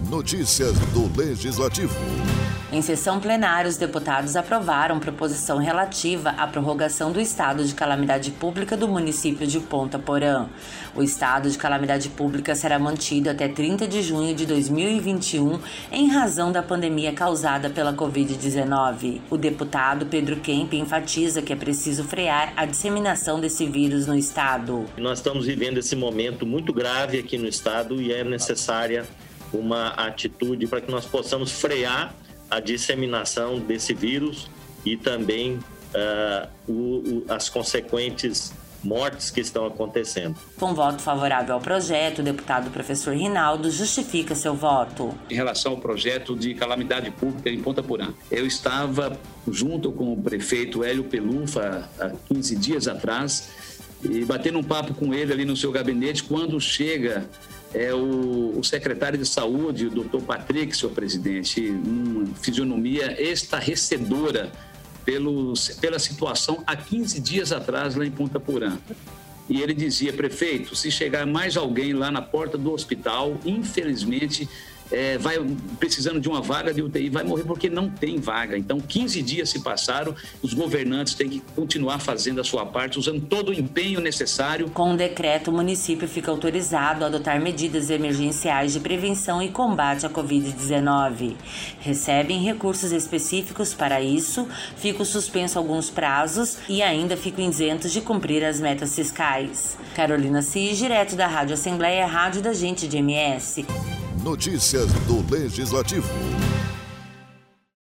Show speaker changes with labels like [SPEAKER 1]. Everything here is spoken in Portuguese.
[SPEAKER 1] Notícias do Legislativo.
[SPEAKER 2] Em sessão plenária, os deputados aprovaram proposição relativa à prorrogação do estado de calamidade pública do município de Ponta Porã. O estado de calamidade pública será mantido até 30 de junho de 2021 em razão da pandemia causada pela Covid-19. O deputado Pedro Kemp enfatiza que é preciso frear a disseminação desse vírus no estado.
[SPEAKER 3] Nós estamos vivendo esse momento muito grave aqui no estado e é necessária uma atitude para que nós possamos frear a disseminação desse vírus e também as consequentes mortes que estão acontecendo.
[SPEAKER 2] Com voto favorável ao projeto, o deputado professor Rinaldo justifica seu voto.
[SPEAKER 4] Em relação ao projeto de calamidade pública em Ponta Porã, eu estava junto com o prefeito Hélio Pelufa há 15 dias atrás e batendo um papo com ele ali no seu gabinete quando chega o secretário de saúde, o doutor Patrick, senhor presidente, uma fisionomia estarrecedora pela situação há 15 dias atrás lá em Ponta Porã. E ele dizia: prefeito, se chegar mais alguém lá na porta do hospital, infelizmente, vai precisando de uma vaga de UTI, vai morrer porque não tem vaga. Então, 15 dias se passaram, os governantes têm que continuar fazendo a sua parte, usando todo o empenho necessário.
[SPEAKER 2] Com o decreto, o município fica autorizado a adotar medidas emergenciais de prevenção e combate à Covid-19. Recebem recursos específicos para isso, ficam suspensos alguns prazos e ainda ficam isentos de cumprir as metas fiscais. Carolina Cis, direto da Rádio Assembleia, Rádio da Gente de MS.
[SPEAKER 1] Notícias do Legislativo.